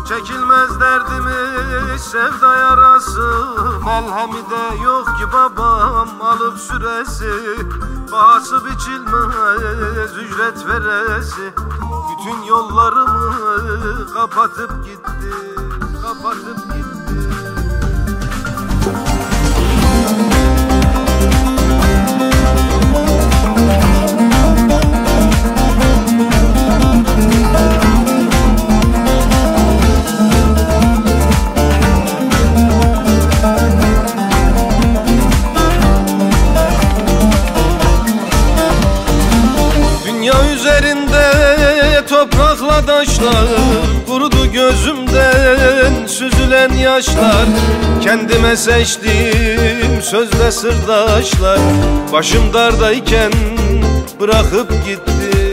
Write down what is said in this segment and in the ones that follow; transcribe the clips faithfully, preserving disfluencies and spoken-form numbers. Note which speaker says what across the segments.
Speaker 1: Çekilmez derdimiz sevda yarası, melhemi de yok ki babam alıp süresi. Bahası biçilmez ücret veresi, bütün yollarımı kapatıp gitti, kapatıp gitti. Dünya üzerinde toprakla taşlar, kurudu gözümden süzülen yaşlar. Kendime seçtiğim sözde sırdaşlar, başım dardayken bırakıp gitti.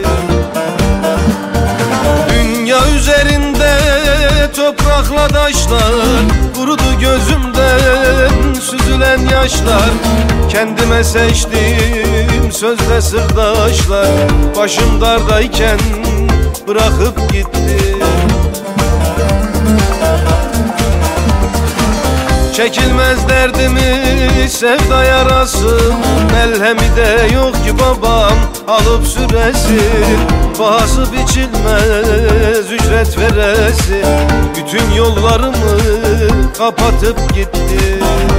Speaker 1: Dünya üzerinde toprakla taşlar, kurudu gözümden süzülen yaşlar. Kendime seçtiğim sözde sırdaşlar, başım dardayken bırakıp gitti. Çekilmez derdimi sevda yarası, melhemi de yok ki babam alıp süresi. Bahası biçilmez ücret veresi, bütün yollarımı kapatıp gitti.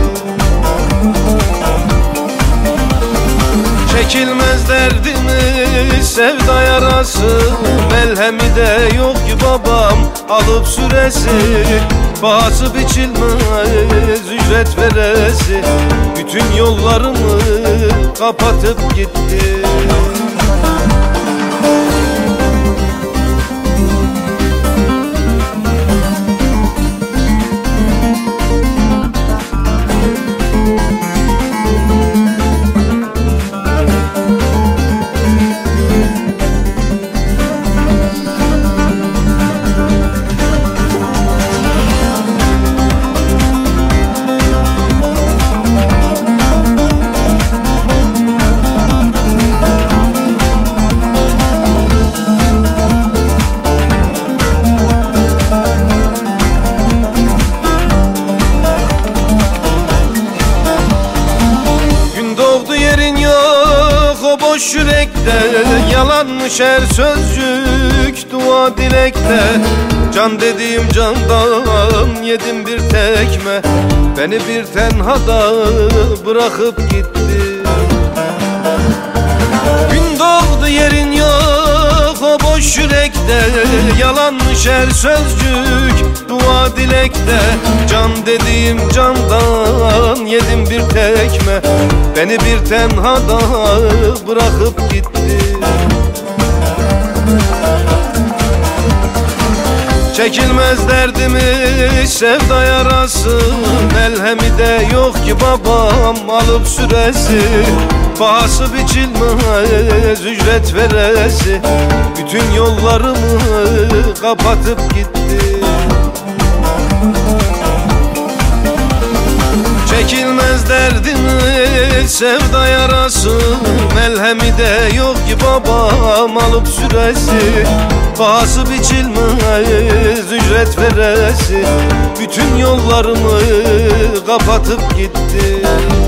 Speaker 1: Çekilmez derdimi sevda yarası, melhemi de yok ki babam alıp süresi. Bahası biçilmez ücret veresi, bütün yollarımı kapatıp gitti. Boş yürekte yalanmış her sözcük, dua dilekte. Can dediğim candan yedim bir tekme, beni bir tenhada bırakıp gitti. Gün doğdu yerin yok o boş yürekte, yalanmış her sözcük, dua dilekte. Can dediğim candan yedim bir tekme, beni bir tenhada bırakıp gitti. Çekilmez derdimi sevda yarası, melhemi de yok ki babam alıp süresi. Bahası biçilmez ücret veresi, bütün yollarımı kapatıp gitti. Çekilmez derdimi sevda yarası, melhemi de yok ki babam alıp süresi. Bahası biçilmez ücret veresi, bütün yollarımı kapatıp gitti.